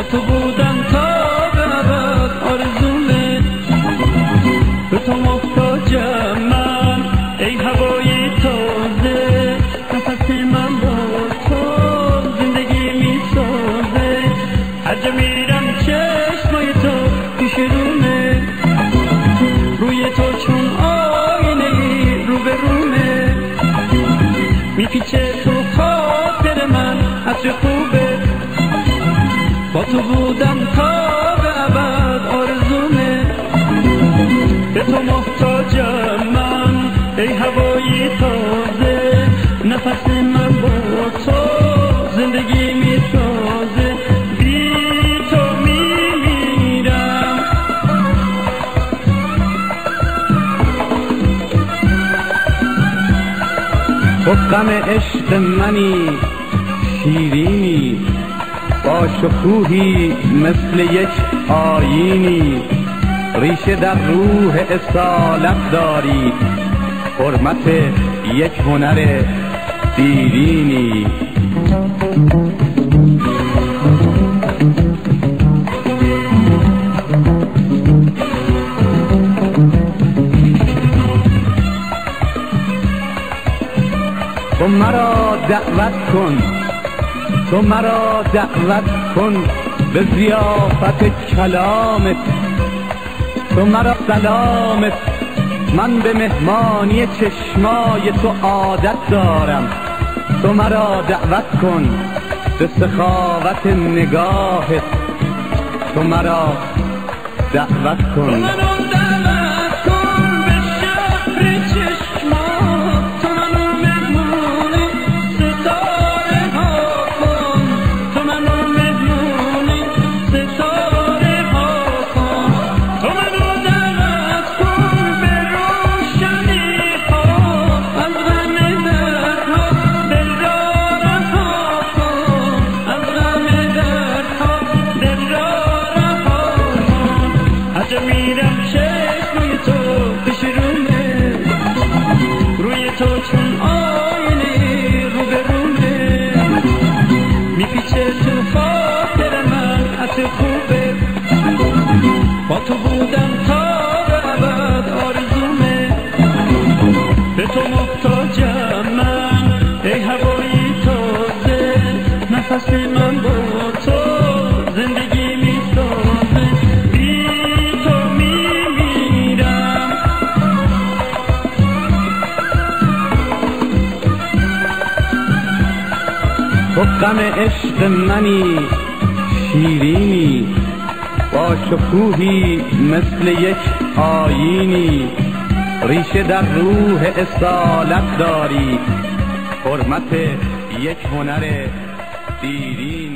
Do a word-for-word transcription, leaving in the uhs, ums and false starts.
تو بودم تا به ابد آرزومه، به تو محتاجم من ای هوای تازه، نفس من با تو زندگی می سازه. هر جا میرم چشمای تو پیش رومه، روی تو چون آینه رو به رومه، میپیچه تو خاطر من عطر خوبه، با تو بودم تا به ابد آرزومه، به تو محتاجم من ای هوای تازه، نفس من با تو زندگی می سازه. بی تو می میرم، تو غم عشق منی شیرینی، با شکوهی مثل یک آیینی، ریشه در روح اصالت داری، حرمت یک هنر دیرینی. تو مرا دعوت کن، تو مرا دعوت کن به ضیافت کلامت، تو مرا سلامت، من به مهمانی چشمای تو عادت دارم، تو مرا دعوت کن به سخاوت نگاهت، تو مرا دعوت کن. میرم چشمای تو پیش رومه، روی تو چون آینه رو به رومه، میپیچه تو خاطر من عطر خوبه، با تو بودم تا به ابد آرزومه، به تو محتاجم من ای هوای تازه، نفس من با تو زندگی می سازه. تو غم عشق منی شیرینی، با شکوهی مثل یک آیینی، ریشه در روح اصالت داری، حرمت یک هنر دیرینی.